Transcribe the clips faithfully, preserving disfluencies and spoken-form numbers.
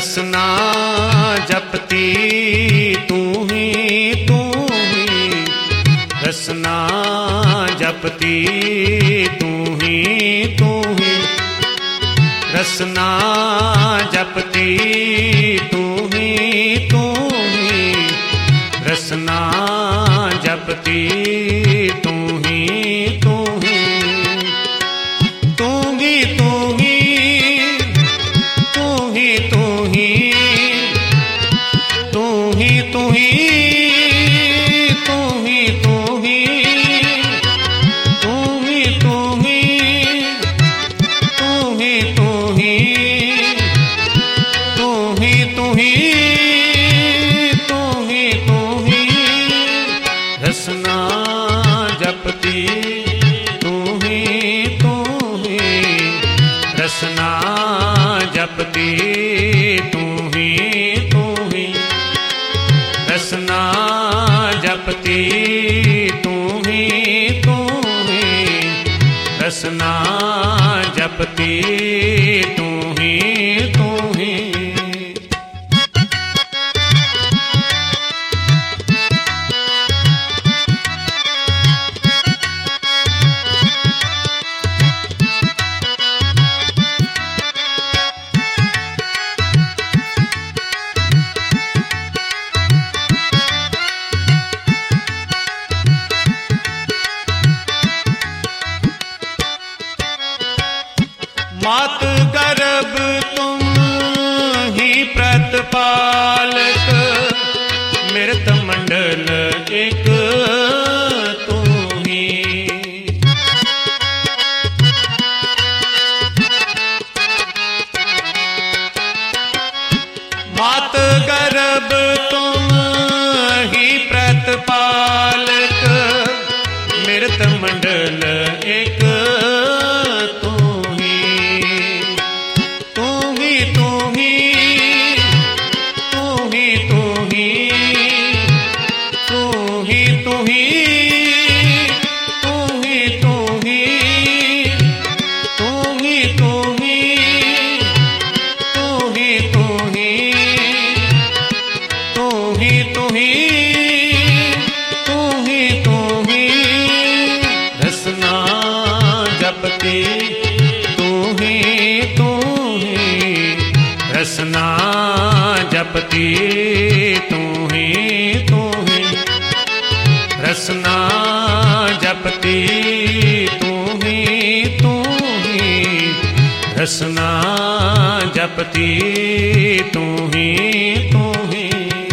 रसना जपती तू ही तू ही, रसना जपती तू ही तू ही, रसना जपती तू ही तू ही, रसना जपती तू ही तू ही, तू ही तू ही तू ही तू ही तू ही तू ही तू ही तू ही तू ही तू ही तू ही तू ही तू ही तू ही तू ही, रसना जपती तू ही तू ही, रसना जपती तू ही तू ही, रसना जपती तू ही तू ही, रसना जपती तू ही तू ही। मात गर्भ तुम ही प्रतिपालक, मृत मंडल एक तू ही, मात गर्भ तुम ही प्रतिपालक, मृत मंडल एक रसना जपती तू ही तू ही, रसना जपती तू ही तू ही, रसना जपती तू ही तू ही।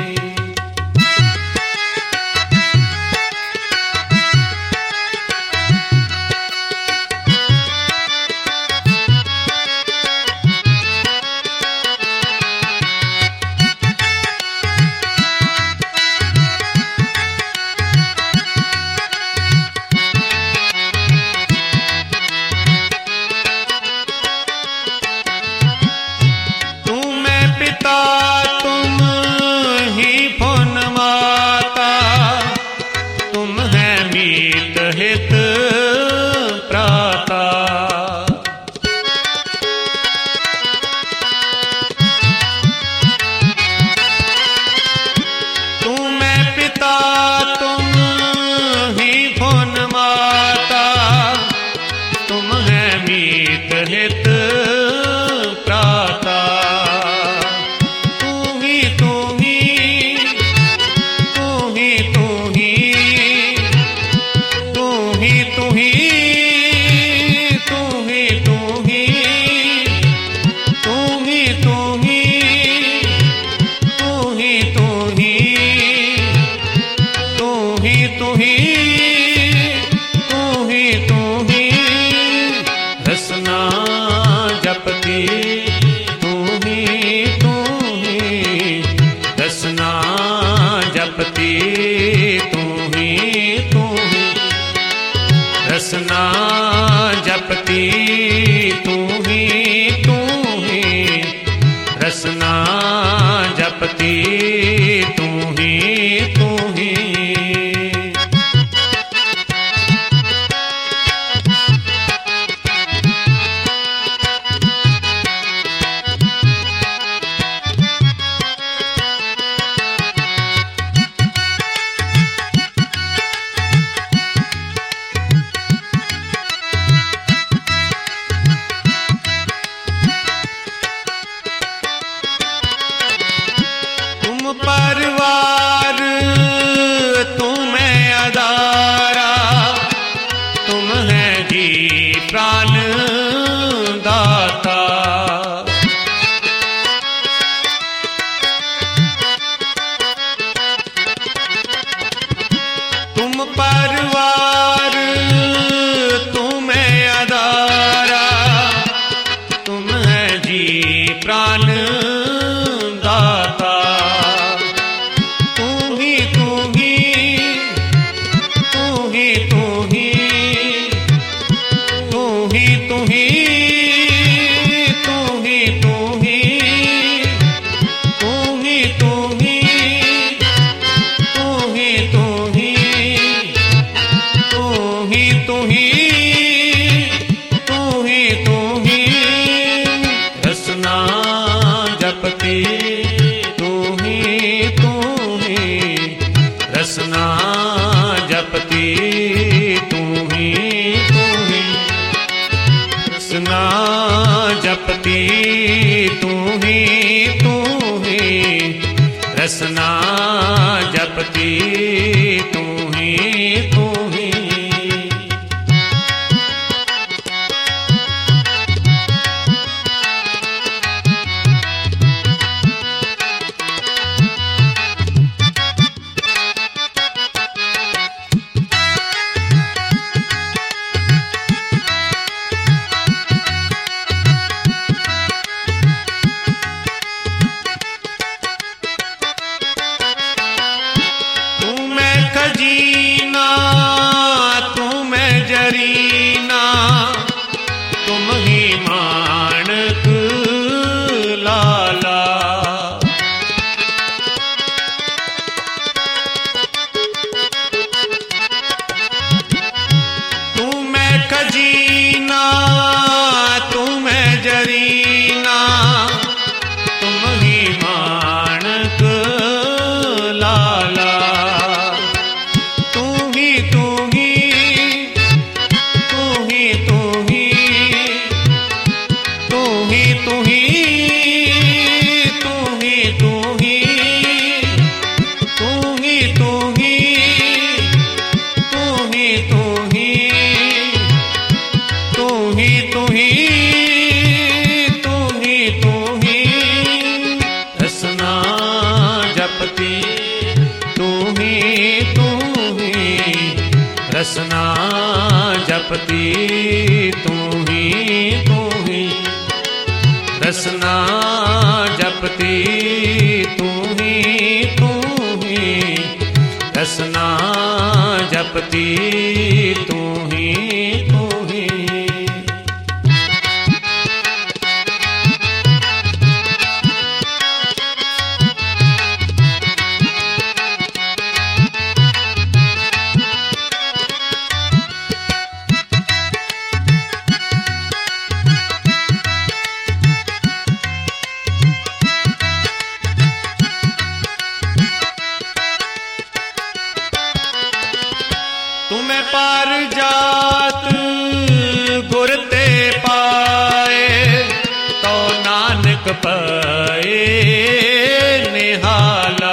रसना जपती तू ही तू ही, रसना जपती। जपती तू ही तू ही। तुम परवार तुम्हें आधारा, तुम है जी प्राण दाता। तू ही तू ही तू ही तू ही तू ही तू ही तू ही तू ही तू ही तू ही तू ही तू ही तू ही तू ही तू ही रसना जपती तू ही तू ही रसना जपती तू ही तू ही रसना जपती तू ही तू ही रसना जपती तू ही तू ही। खजीना तुम जरीना, तुम ही माणक लाला। तुम खजीना तुम जरीना, तुम ही माणक लाला। रसना जपती तू ही तू ही रसना जपती तू ही तू ही रसना जपती तू ही तू ही रसना जपती तू ही तू ही। तुम्हें पार जात गुर ते पाए, तो नानक पाए निहाला।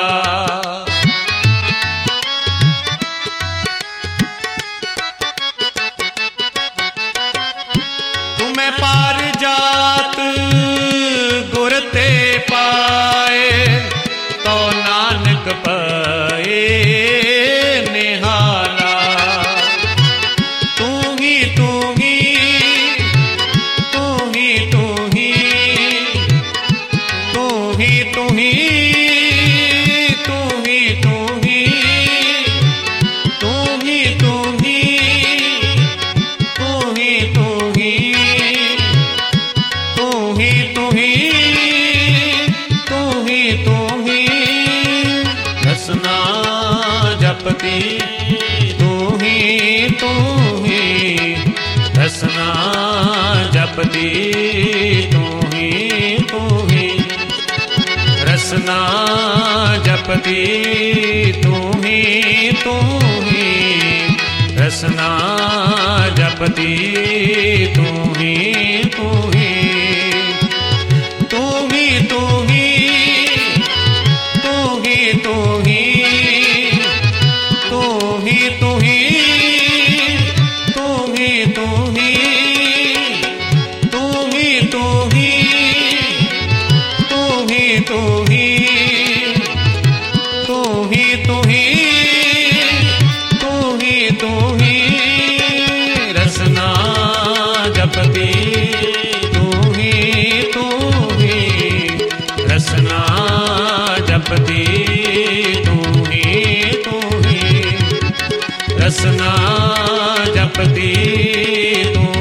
तुम्हें पार जात गुर ते पाए, तो नानक पाए निहाला। रसना जपती तू ही तू ही रसना जपती तू ही तू ही रसना जपती तू ही तू ही रसना जपती तू ही तू ही तू ही तू ही तू ही तू ही तू ही तू ही तू ही तू ही तू ही तू ही तू ही तू ही तू ही तू ही तू रसना जपती तू ही तू ही, रसना जपती तू